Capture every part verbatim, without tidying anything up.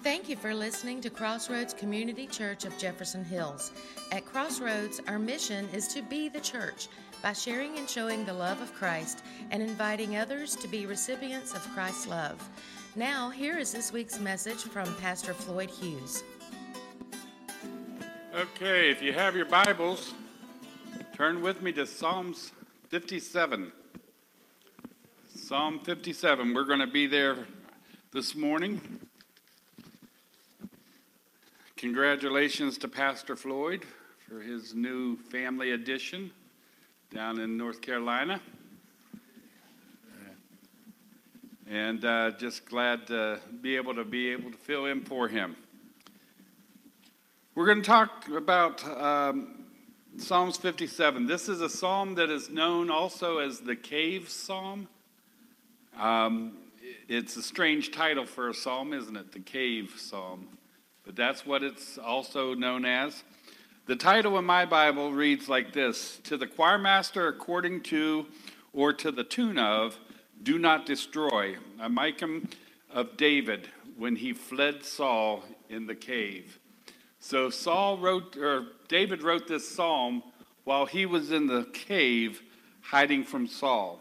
Thank you for listening to Crossroads Community Church of Jefferson Hills. At Crossroads, our mission is to be the church by sharing and showing the love of Christ and inviting others to be recipients of Christ's love. Now, here is this week's message from Pastor Floyd Hughes. Okay, if you have your Bibles, turn with me to Psalms fifty-seven. Psalm fifty-seven. We're going to be there this morning. Congratulations to Pastor Floyd for his new family addition down in North Carolina. And uh, just glad to be able to be able to fill in for him. We're going to talk about um, Psalms fifty-seven. This is a psalm that is known also as the Cave Psalm. Um, it's a strange title for a psalm, isn't it? The Cave Psalm. But that's what it's also known as. The title in my Bible reads like this: To the choirmaster according to, or to the tune of, do not destroy, a Micam of David when he fled Saul in the cave. So Saul wrote, or David wrote this psalm while he was in the cave hiding from Saul.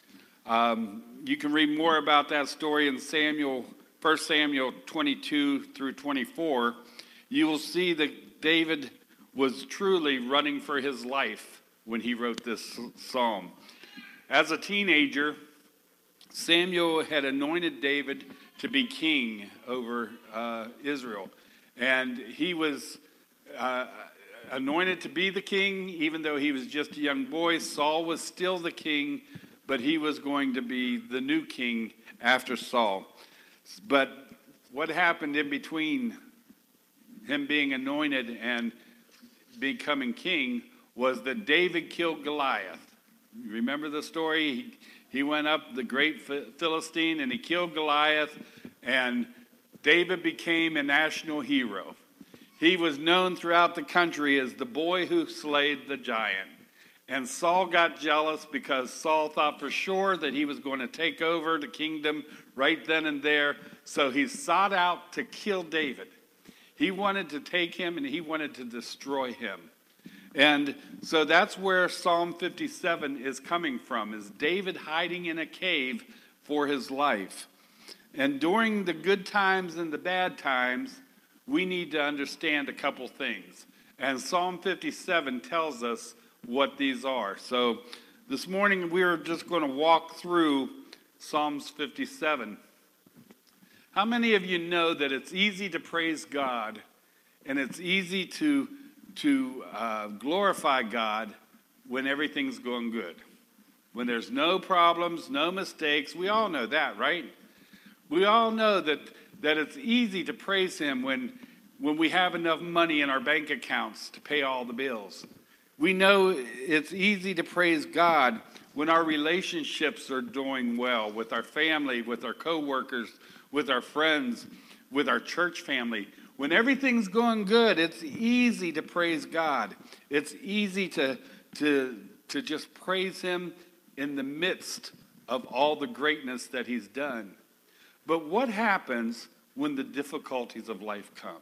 Um, you can read more about that story in Samuel, First Samuel twenty-two through twenty-four. You will see that David was truly running for his life when he wrote this psalm. As a teenager, Samuel had anointed David to be king over uh, Israel. And he was uh, anointed to be the king, even though he was just a young boy. Saul was still the king, but he was going to be the new king after Saul. But what happened in between him being anointed and becoming king was that David killed Goliath. You remember the story? He, he went up, the great Philistine, and he killed Goliath, and David became a national hero. He was known throughout the country as the boy who slayed the giant. And Saul got jealous because Saul thought for sure that he was going to take over the kingdom right then and there. So he sought out to kill David. He wanted to take him and he wanted to destroy him. And so that's where Psalm fifty-seven is coming from, is David hiding in a cave for his life. And during the good times and the bad times, we need to understand a couple things. And Psalm fifty-seven tells us what these are. So this morning we're just going to walk through Psalms fifty-seven. How many of you know that it's easy to praise God and it's easy to, to uh, glorify God when everything's going good? When there's no problems, no mistakes. We all know that, right? We all know that, that it's easy to praise him when, when we have enough money in our bank accounts to pay all the bills. We know it's easy to praise God when our relationships are doing well with our family, with our coworkers, with our friends, with our church family. When everything's going good, it's easy to praise God. It's easy to, to, to just praise him in the midst of all the greatness that he's done. But what happens when the difficulties of life come?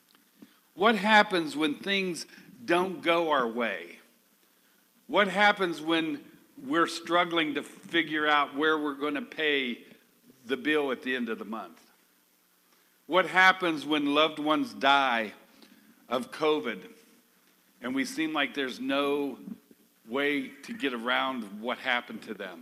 What happens when things don't go our way? What happens when we're struggling to figure out where we're going to pay the bill at the end of the month? What happens when loved ones die of COVID and we seem like there's no way to get around what happened to them?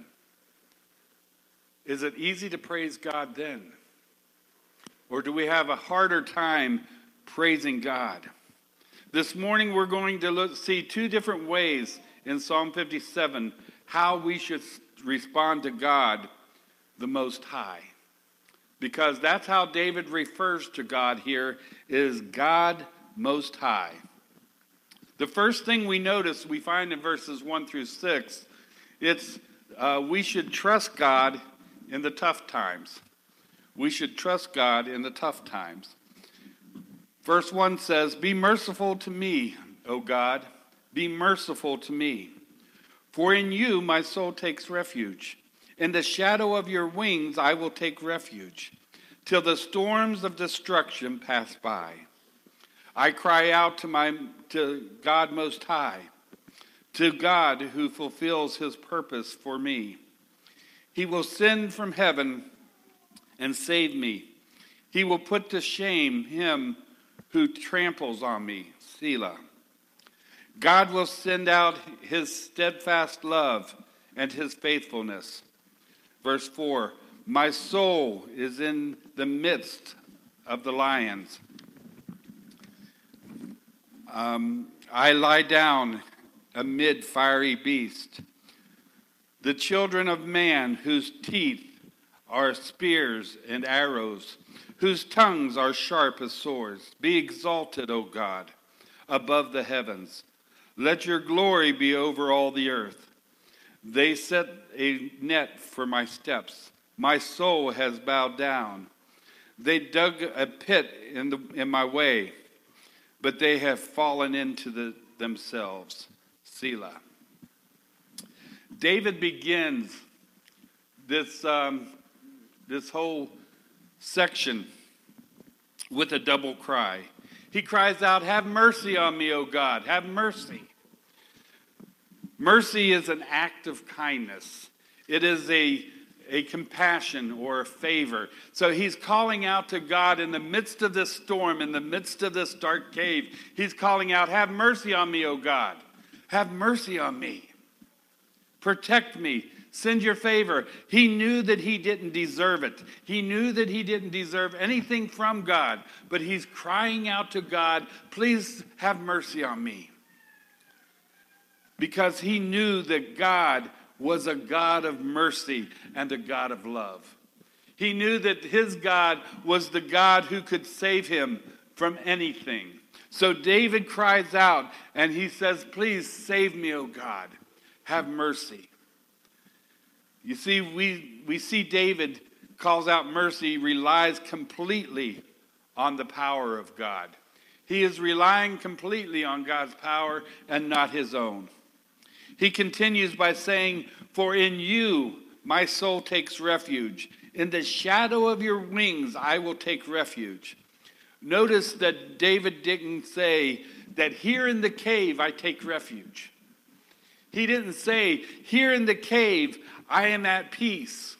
Is it easy to praise God then? Or do we have a harder time praising God? This morning we're going to look, see two different ways in Psalm fifty-seven how we should respond to God, the Most High. Because that's how David refers to God here, is God Most High. The first thing we notice, we find in verses one through six, it's uh, we should trust God in the tough times. We should trust God in the tough times. Verse one says, "Be merciful to me, O God, be merciful to me. For in you my soul takes refuge. In the shadow of your wings I will take refuge. till the storms of destruction pass by. I cry out to my to God Most High, to God who fulfills his purpose for me. He will send from heaven and save me. He will put to shame him who tramples on me. Selah. God will send out his steadfast love and his faithfulness. Verse four, my soul is in the midst of the lions. Um, I lie down amid fiery beasts. The children of man whose teeth are spears and arrows, whose tongues are sharp as swords. Be exalted, O God, above the heavens. Let your glory be over all the earth. They set a net for my steps. My soul has bowed down. They dug a pit in, the, in my way, but they have fallen into the, themselves. Selah. David begins this, um, this whole section with a double cry. He cries out, have mercy on me, O God, have mercy. Mercy is an act of kindness. It is a, a compassion or a favor. So he's calling out to God in the midst of this storm, in the midst of this dark cave. He's calling out, have mercy on me, O God. Have mercy on me. Protect me. Send your favor. He knew that he didn't deserve it. He knew that he didn't deserve anything from God. But he's crying out to God, please have mercy on me. Because he knew that God was a God of mercy and a God of love. He knew that his God was the God who could save him from anything. So David cries out and he says, please save me, O God. Have mercy. You see, we, we see David calls out mercy, relies completely on the power of God. He is relying completely on God's power and not his own. He continues by saying, for in you my soul takes refuge. In the shadow of your wings I will take refuge. Notice that David didn't say that here in the cave I take refuge. He didn't say, here in the cave I am at peace.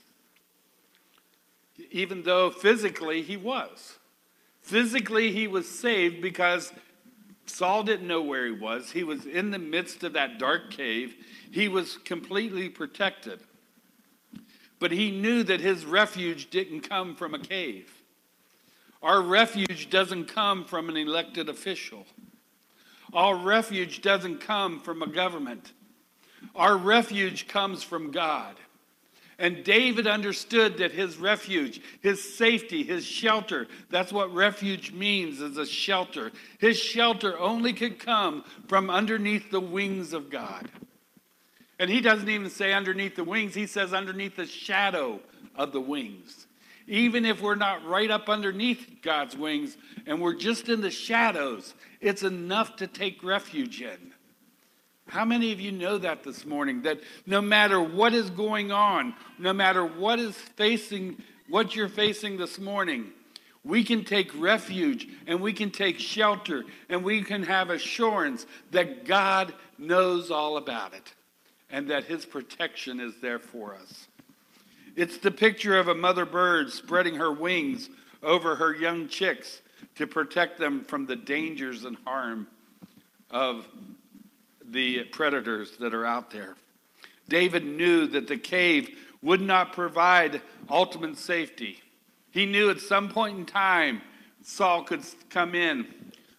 Even though physically he was. Physically he was saved because Saul didn't know where he was. He was in the midst of that dark cave. He was completely protected. But he knew that his refuge didn't come from a cave. Our refuge doesn't come from an elected official. Our refuge doesn't come from a government. Our refuge comes from God. And David understood that his refuge, his safety, his shelter, that's what refuge means, is a shelter. His shelter only could come from underneath the wings of God. And he doesn't even say underneath the wings, he says underneath the shadow of the wings. Even if we're not right up underneath God's wings and we're just in the shadows, it's enough to take refuge in. How many of you know that this morning? That no matter what is going on, no matter what is facing, what you're facing this morning, we can take refuge and we can take shelter and we can have assurance that God knows all about it and that his protection is there for us. It's the picture of a mother bird spreading her wings over her young chicks to protect them from the dangers and harm of the predators that are out there. David knew that the cave would not provide ultimate safety. He knew at some point in time Saul could come in.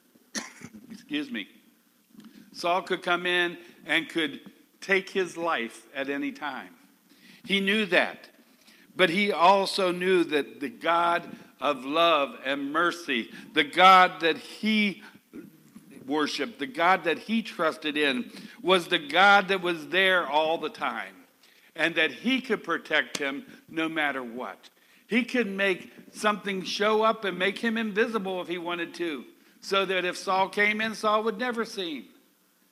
Excuse me. Saul could come in and could take his life at any time. He knew that. But he also knew that the God of love and mercy, the God that he worshiped, the God that he trusted in, was the God that was there all the time, and that he could protect him no matter what. He could make something show up and make him invisible if he wanted to, so that if Saul came in, Saul would never see him.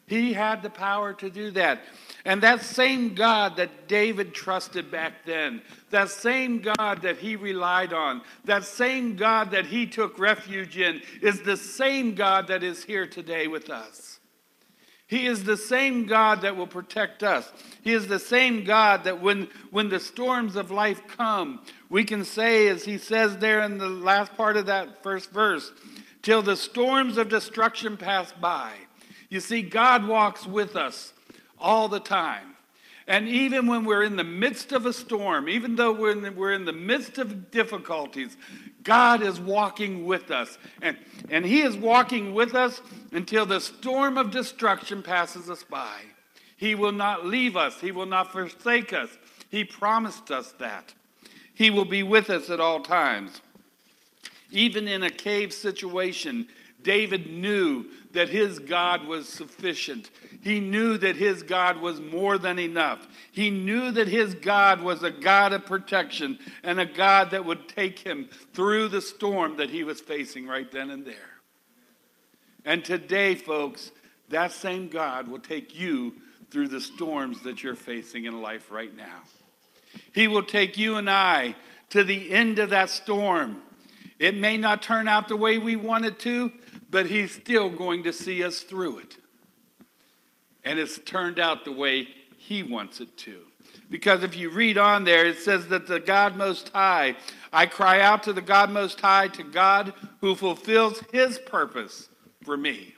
He had the power to do that. And that same God that David trusted back then, that same God that he relied on, that same God that he took refuge in, is the same God that is here today with us. He is the same God that will protect us. He is the same God that when, when the storms of life come, we can say, as he says there in the last part of that first verse, till the storms of destruction pass by. You see, God walks with us all the time. And even when we're in the midst of a storm, even though we're in the, we're in the midst of difficulties, God is walking with us. And, and he is walking with us until the storm of destruction passes us by. He will not leave us. He will not forsake us. He promised us that. He will be with us at all times. Even in a cave situation, David knew that his God was sufficient. He knew that his God was more than enough. He knew that his God was a God of protection and a God that would take him through the storm that he was facing right then and there. And today, folks, that same God will take you through the storms that you're facing in life right now. He will take you and I to the end of that storm. It may not turn out the way we want it to, but he's still going to see us through it. And it's turned out the way he wants it to. Because if you read on there, it says that the God Most High, I cry out to the God Most High, to God who fulfills his purpose for me.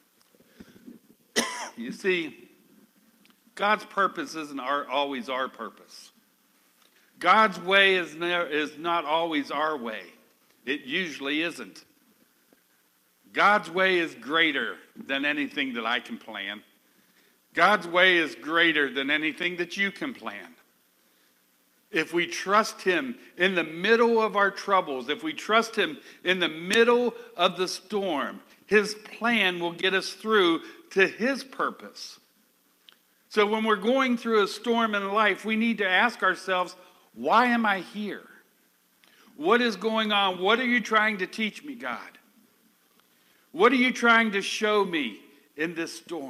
You see, God's purpose isn't our, always our purpose. God's way is, ne- is not always our way. It usually isn't. God's way is greater than anything that I can plan. God's way is greater than anything that you can plan. If we trust him in the middle of our troubles, if we trust him in the middle of the storm, his plan will get us through to his purpose. So when we're going through a storm in life, we need to ask ourselves, why am I here? What is going on? What are you trying to teach me, God? What are you trying to show me in this storm?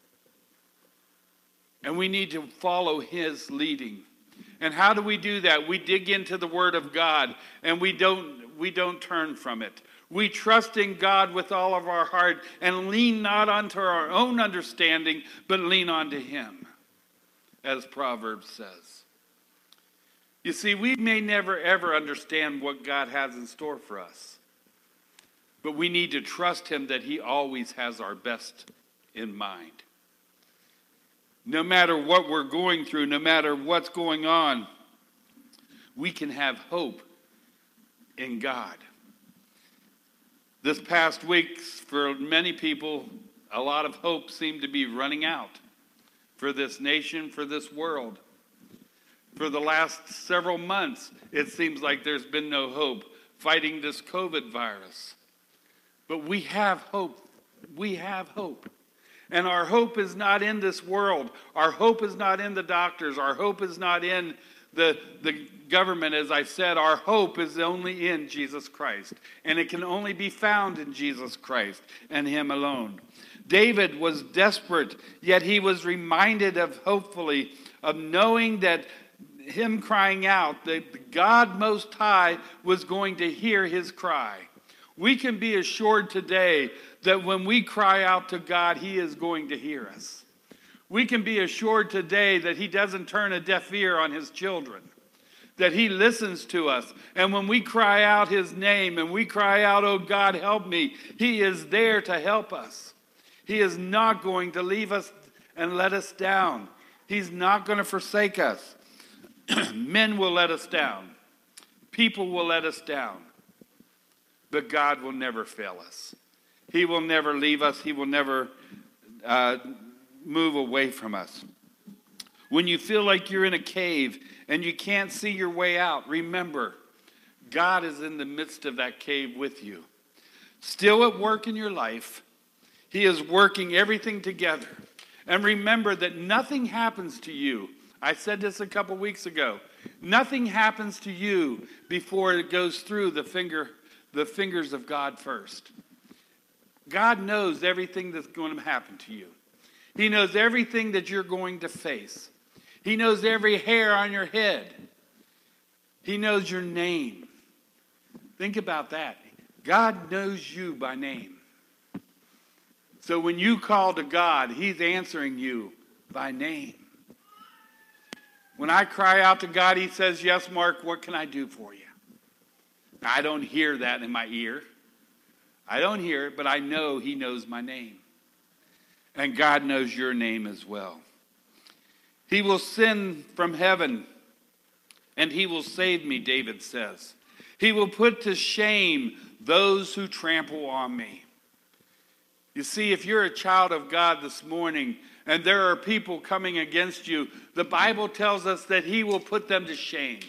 And we need to follow his leading. And how do we do that? We dig into the Word of God, and we don't, we don't turn from it. We trust in God with all of our heart and lean not onto our own understanding, but lean onto him, as Proverbs says. You see, we may never ever understand what God has in store for us. But we need to trust him that he always has our best in mind. No matter what we're going through, no matter what's going on, we can have hope in God. This past week, for many people, a lot of hope seemed to be running out for this nation, for this world. For the last several months, it seems like there's been no hope fighting this COVID virus. But we have hope. We have hope. And our hope is not in this world. Our hope is not in the doctors. Our hope is not in the, the government. As I said, our hope is only in Jesus Christ. And it can only be found in Jesus Christ and him alone. David was desperate, yet he was reminded of, hopefully, of knowing that him crying out, that God Most High was going to hear his cry. We can be assured today that when we cry out to God, he is going to hear us. We can be assured today that he doesn't turn a deaf ear on his children, that he listens to us. And when we cry out his name and we cry out, oh God, help me, he is there to help us. He is not going to leave us and let us down. He's not going to forsake us. Men will let us down. People will let us down. But God will never fail us. He will never leave us. He will never uh, move away from us. When you feel like you're in a cave and you can't see your way out, remember, God is in the midst of that cave with you. Still at work in your life, he is working everything together. And remember that nothing happens to you. I said this a couple weeks ago. Nothing happens to you before it goes through the finger, the fingers of God first. God knows everything that's going to happen to you. He knows everything that you're going to face. He knows every hair on your head. He knows your name. Think about that. God knows you by name. So when you call to God, he's answering you by name. When I cry out to God, he says, yes, Mark, what can I do for you? I don't hear that in my ear. I don't hear it, but I know he knows my name. And God knows your name as well. He will send from heaven, and he will save me, David says. He will put to shame those who trample on me. You see, if you're a child of God this morning, and there are people coming against you, the Bible tells us that he will put them to shame.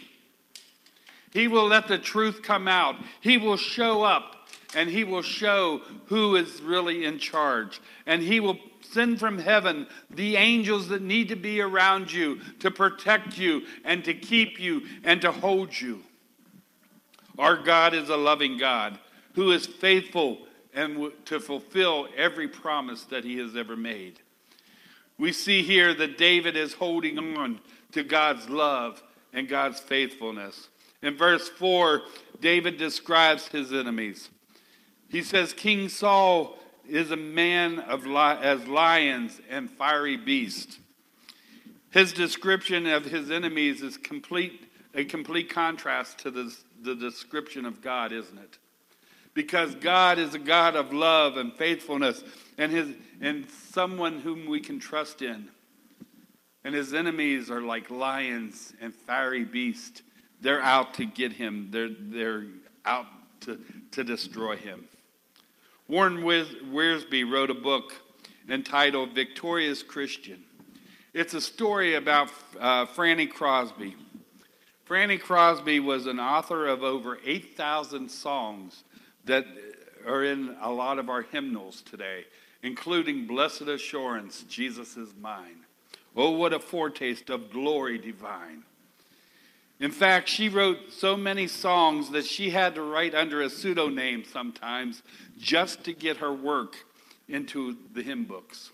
He will let the truth come out. He will show up, and he will show who is really in charge. And he will send from heaven the angels that need to be around you to protect you and to keep you and to hold you. Our God is a loving God who is faithful and to fulfill every promise that he has ever made. We see here that David is holding on to God's love and God's faithfulness. In verse four, David describes his enemies. He says, King Saul is a man of li- as lions and fiery beasts. His description of his enemies is complete, a complete contrast to the, the description of God, isn't it? Because God is a God of love and faithfulness and his and someone whom we can trust in. And his enemies are like lions and fiery beasts. They're out to get him. They're, they're out to, to destroy him. Warren Wiersbe wrote a book entitled Victorious Christian. It's a story about uh, Franny Crosby. Franny Crosby was an author of over eight thousand songs that are in a lot of our hymnals today, including Blessed Assurance, Jesus is Mine. Oh, what a foretaste of glory divine. In fact, she wrote so many songs that she had to write under a pseudonym sometimes just to get her work into the hymn books.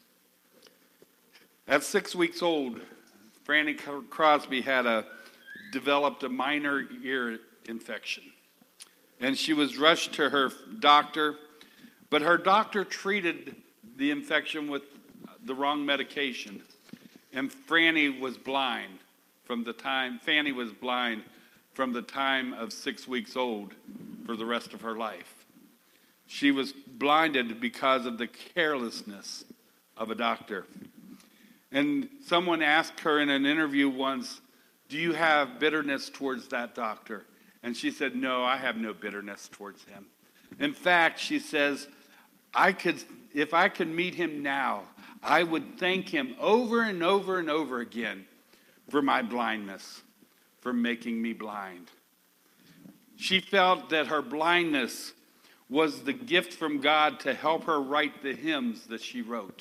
At six weeks old, Franny Crosby had a, developed a minor ear infection. And she was rushed to her doctor, but her doctor treated the infection with the wrong medication. And Franny was blind from the time, Fanny was blind from the time of six weeks old for the rest of her life. She was blinded because of the carelessness of a doctor. And someone asked her in an interview once, do you have bitterness towards that doctor? And she said, no, I have no bitterness towards him. In fact, she says, I could, if I could meet him now, I would thank him over and over and over again for my blindness, for making me blind. She felt that her blindness was the gift from God to help her write the hymns that she wrote.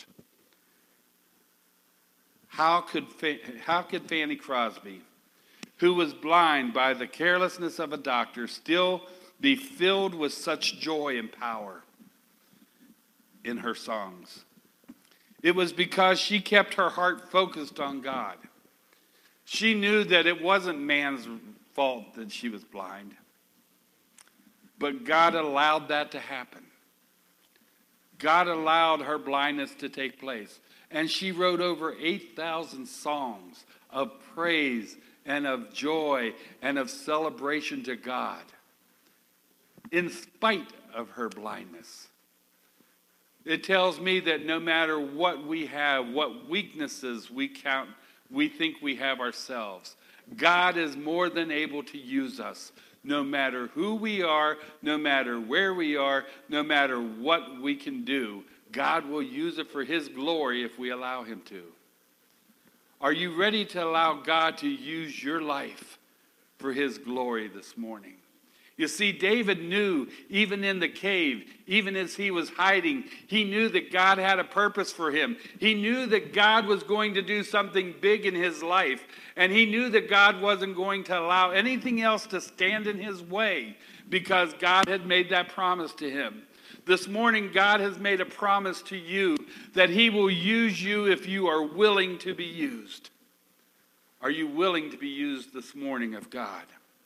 How could, how could Fanny Crosby, who was blind by the carelessness of a doctor, still be filled with such joy and power in her songs? It was because she kept her heart focused on God. She knew that it wasn't man's fault that she was blind, but God allowed that to happen. God allowed her blindness to take place. And she wrote over eight thousand songs of praise and of joy and of celebration to God, in spite of her blindness. It tells me that no matter what we have, what weaknesses we count, we think we have ourselves, God is more than able to use us, no matter who we are, no matter where we are, no matter what we can do. God will use it for his glory if we allow him to. Are you ready to allow God to use your life for his glory this morning? You see, David knew, even in the cave, even as he was hiding, he knew that God had a purpose for him. He knew that God was going to do something big in his life. And he knew that God wasn't going to allow anything else to stand in his way, because God had made that promise to him. This morning, God has made a promise to you that he will use you if you are willing to be used. Are you willing to be used this morning of God?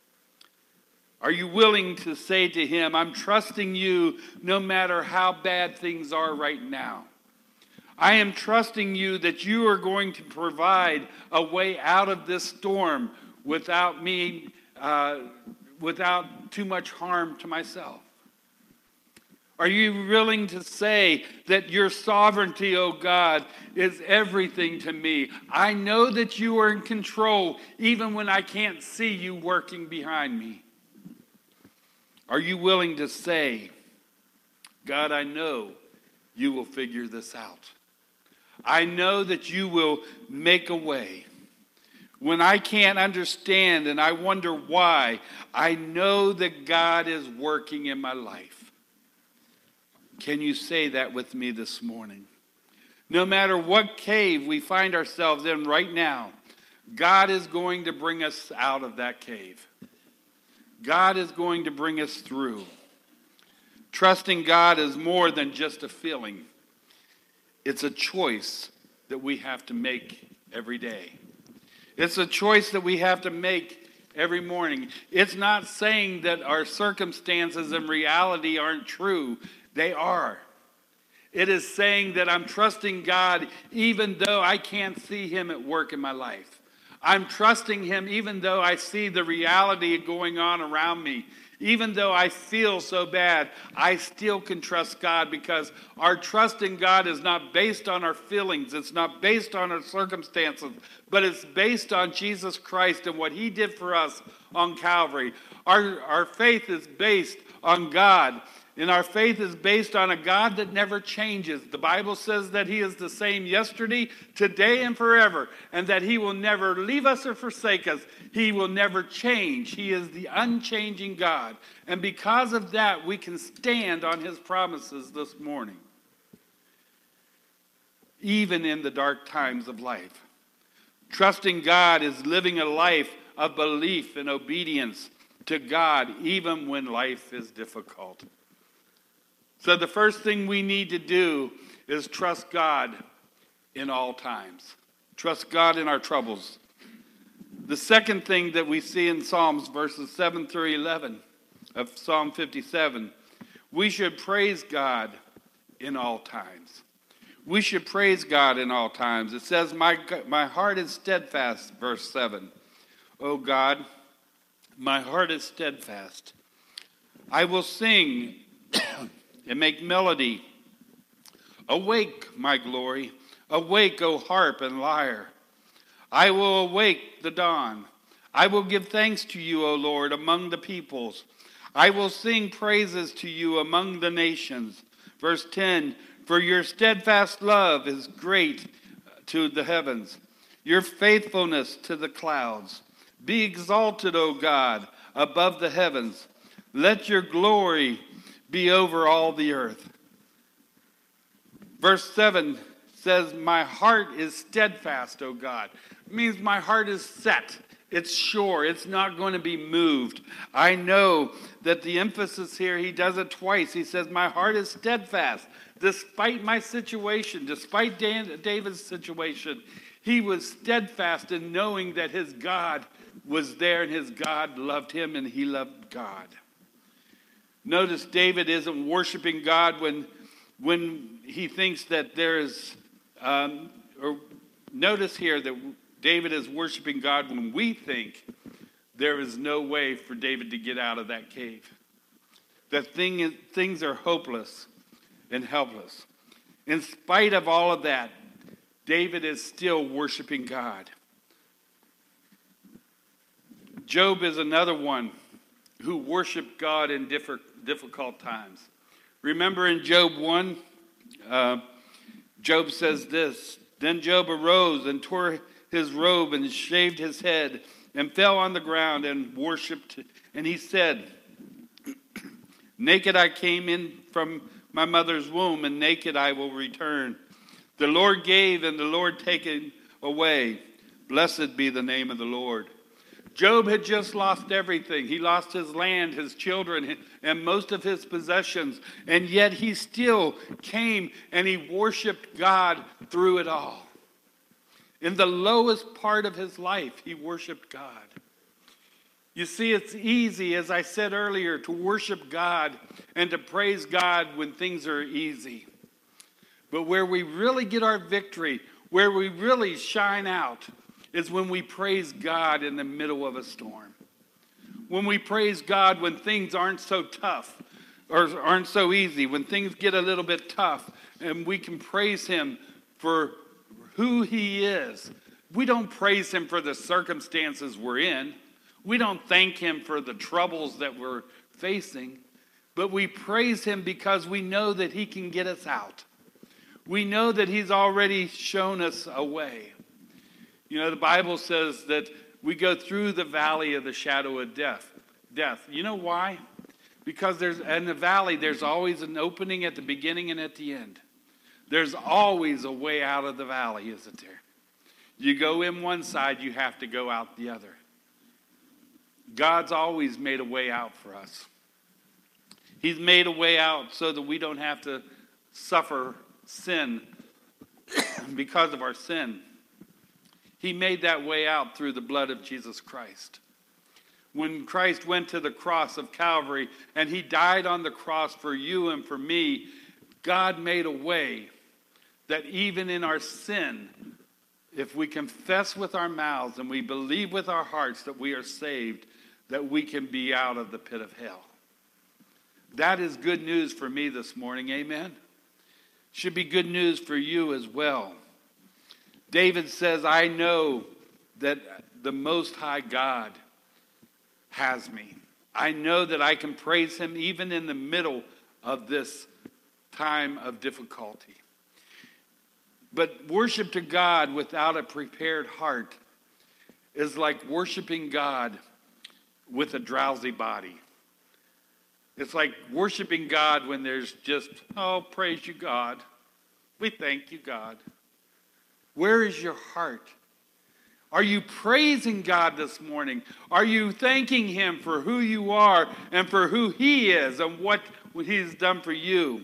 Are you willing to say to him, I'm trusting you no matter how bad things are right now. I am trusting you that you are going to provide a way out of this storm without me, uh, without too much harm to myself. Are you willing to say that your sovereignty, O God, is everything to me? I know that you are in control even when I can't see you working behind me. Are you willing to say, God, I know you will figure this out. I know that you will make a way. When I can't understand and I wonder why, I know that God is working in my life. Can you say that with me this morning? No matter what cave we find ourselves in right now, God is going to bring us out of that cave. God is going to bring us through. Trusting God is more than just a feeling. It's a choice that we have to make every day. It's a choice that we have to make every morning. It's not saying that our circumstances and reality aren't true. They are. It is saying that I'm trusting God even though I can't see him at work in my life. I'm trusting him even though I see the reality going on around me. Even though I feel so bad, I still can trust God because our trust in God is not based on our feelings. It's not based on our circumstances, but it's based on Jesus Christ and what he did for us on Calvary. Our, our faith is based on God. And our faith is based on a God that never changes. The Bible says that he is the same yesterday, today, and forever. And that he will never leave us or forsake us. He will never change. He is the unchanging God. And because of that, we can stand on his promises this morning. Even in the dark times of life. Trusting God is living a life of belief and obedience to God, even when life is difficult. So the first thing we need to do is trust God in all times. Trust God in our troubles. The second thing that we see in Psalms verses seven through eleven of Psalm fifty-seven, we should praise God in all times. We should praise God in all times. It says, my, my heart is steadfast, verse seven. O God, my heart is steadfast. I will sing and make melody. Awake, my glory. Awake, O harp and lyre. I will awake the dawn. I will give thanks to you, O Lord, among the peoples. I will sing praises to you among the nations. Verse ten, for your steadfast love is great to the heavens, your faithfulness to the clouds. Be exalted, O God, above the heavens. Let your glory be over all the earth. Verse seven says, my heart is steadfast, O God. It means my heart is set. It's sure. It's not going to be moved. I know that the emphasis here, he does it twice. He says, my heart is steadfast. Despite my situation, despite Dan, David's situation, he was steadfast in knowing that his God was there and his God loved him and he loved God. Notice David isn't worshiping God when, when he thinks that there is, um, or notice here that David is worshiping God when we think there is no way for David to get out of that cave. That thing is, things are hopeless and helpless. In spite of all of that, David is still worshiping God. Job is another one who worshiped God in different difficult times. Remember in Job one, uh, Job says this, then Job arose and tore his robe and shaved his head and fell on the ground and worshipped. And he said, naked I came in from my mother's womb, and naked I will return. The Lord gave and the Lord taken away. Blessed be the name of the Lord. Job had just lost everything. He lost his land, his children, and most of his possessions. And yet he still came and he worshiped God through it all. In the lowest part of his life, he worshiped God. You see, it's easy, as I said earlier, to worship God and to praise God when things are easy. But where we really get our victory, where we really shine out, is when we praise God in the middle of a storm. When we praise God when things aren't so tough or aren't so easy, when things get a little bit tough, and we can praise him for who he is. We don't praise him for the circumstances we're in. We don't thank him for the troubles that we're facing. But we praise him because we know that he can get us out. We know that he's already shown us a way. You know, the Bible says that we go through the valley of the shadow of death. Death. You know why? Because there's in the valley, there's always an opening at the beginning and at the end. There's always a way out of the valley, isn't there? You go in one side, you have to go out the other. God's always made a way out for us. He's made a way out so that we don't have to suffer sin because of our sin. He made that way out through the blood of Jesus Christ. When Christ went to the cross of Calvary and he died on the cross for you and for me, God made a way that even in our sin, if we confess with our mouths and we believe with our hearts that we are saved, that we can be out of the pit of hell. That is good news for me this morning, amen? Should be good news for you as well. David says, I know that the Most High God has me. I know that I can praise him even in the middle of this time of difficulty. But worship to God without a prepared heart is like worshiping God with a drowsy body. It's like worshiping God when there's just, oh, praise you, God. We thank you, God. Where is your heart? Are you praising God this morning? Are you thanking him for who you are and for who he is and what he's done for you?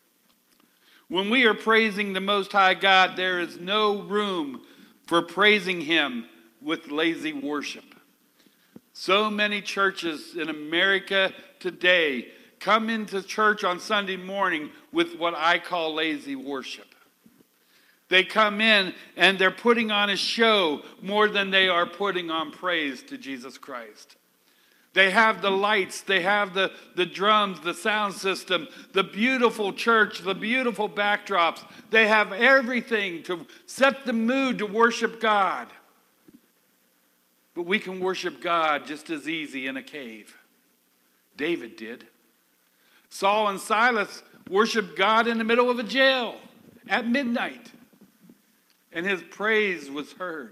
When we are praising the Most High God, there is no room for praising him with lazy worship. So many churches in America today come into church on Sunday morning with what I call lazy worship. They come in and they're putting on a show more than they are putting on praise to Jesus Christ. They have the lights, they have the, the drums, the sound system, the beautiful church, the beautiful backdrops. They have everything to set the mood to worship God. But we can worship God just as easy in a cave. David did. Saul and Silas worshiped God in the middle of a jail at midnight. And his praise was heard.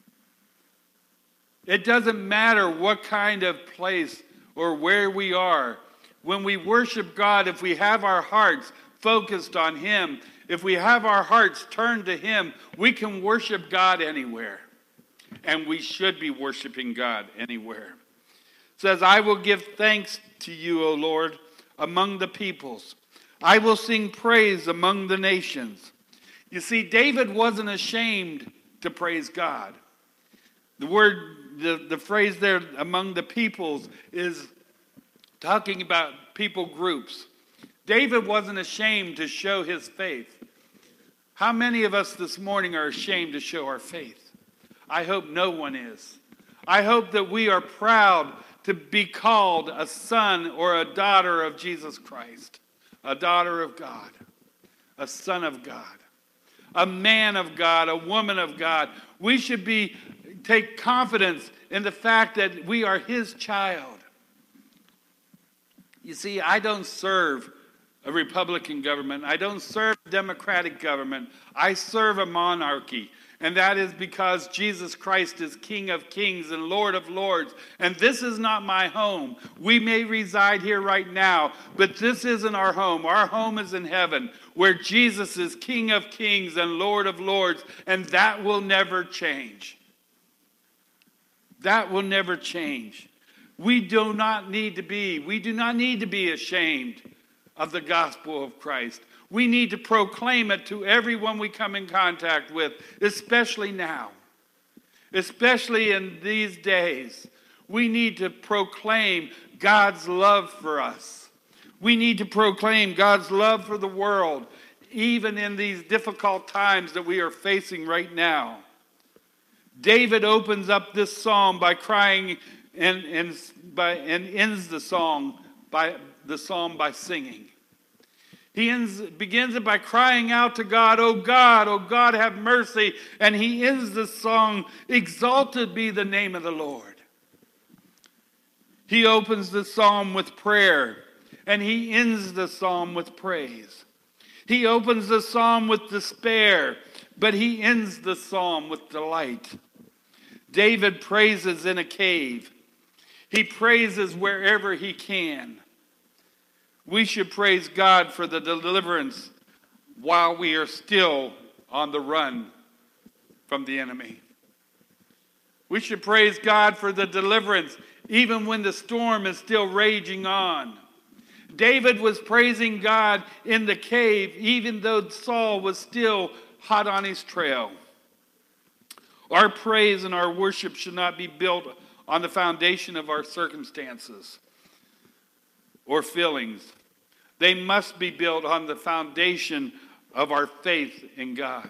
It doesn't matter what kind of place or where we are. When we worship God, if we have our hearts focused on him, if we have our hearts turned to him, we can worship God anywhere. And we should be worshiping God anywhere. It says, I will give thanks to you, O Lord, among the peoples. I will sing praise among the nations. You see, David wasn't ashamed to praise God. The word, the, the phrase there, among the peoples, is talking about people groups. David wasn't ashamed to show his faith. How many of us this morning are ashamed to show our faith? I hope no one is. I hope that we are proud to be called a son or a daughter of Jesus Christ, a daughter of God, a son of God, a man of God, a woman of God. We should be take confidence in the fact that we are his child. You see, I don't serve a Republican government. I don't serve a Democratic government. I serve a monarchy. And that is because Jesus Christ is King of Kings and Lord of Lords. And this is not my home. We may reside here right now, but this isn't our home. Our home is in heaven, where Jesus is King of Kings and Lord of Lords. And that will never change. That will never change. We do not need to be, we do not need to be ashamed of the gospel of Christ. We need to proclaim it to everyone we come in contact with, especially now. Especially in these days. We need to proclaim God's love for us. We need to proclaim God's love for the world, even in these difficult times that we are facing right now. David opens up this psalm by crying and, and, by, and ends the song by the psalm by singing. He ends, begins it by crying out to God, "Oh God, oh God, have mercy." And he ends the song, "Exalted be the name of the Lord." He opens the psalm with prayer, and he ends the psalm with praise. He opens the psalm with despair, but he ends the psalm with delight. David praises in a cave. He praises wherever he can. We should praise God for the deliverance while we are still on the run from the enemy. We should praise God for the deliverance even when the storm is still raging on. David was praising God in the cave even though Saul was still hot on his trail. Our praise and our worship should not be built on the foundation of our circumstances or feelings. They must be built on the foundation of our faith in God.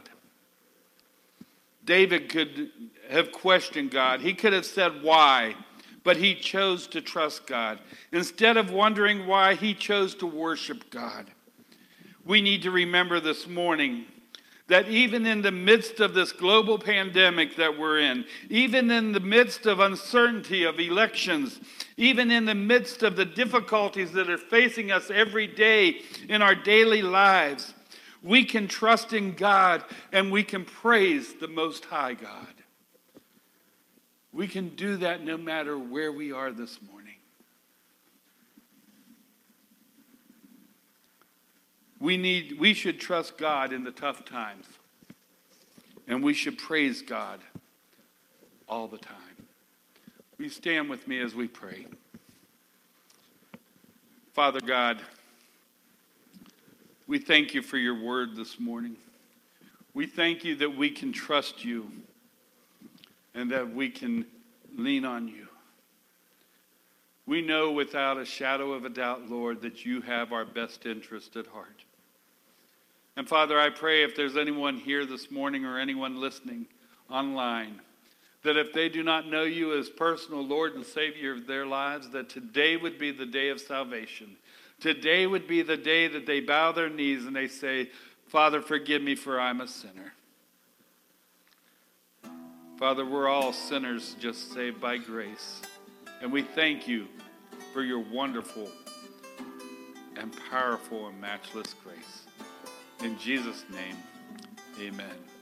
David could have questioned God. He could have said why, but he chose to trust God. Instead of wondering why, he chose to worship God. We need to remember this morning that even in the midst of this global pandemic that we're in, even in the midst of uncertainty of elections, even in the midst of the difficulties that are facing us every day in our daily lives, we can trust in God and we can praise the Most High God. We can do that no matter where we are this morning. We need, we should trust God in the tough times. And we should praise God all the time. Will you stand with me as we pray? Father God, we thank you for your word this morning. We thank you that we can trust you and that we can lean on you. We know without a shadow of a doubt, Lord, that you have our best interest at heart. And Father, I pray if there's anyone here this morning or anyone listening online, that if they do not know you as personal Lord and Savior of their lives, that today would be the day of salvation. Today would be the day that they bow their knees and they say, "Father, forgive me, for I'm a sinner." Father, we're all sinners just saved by grace. And we thank you for your wonderful and powerful and matchless grace. In Jesus' name, amen.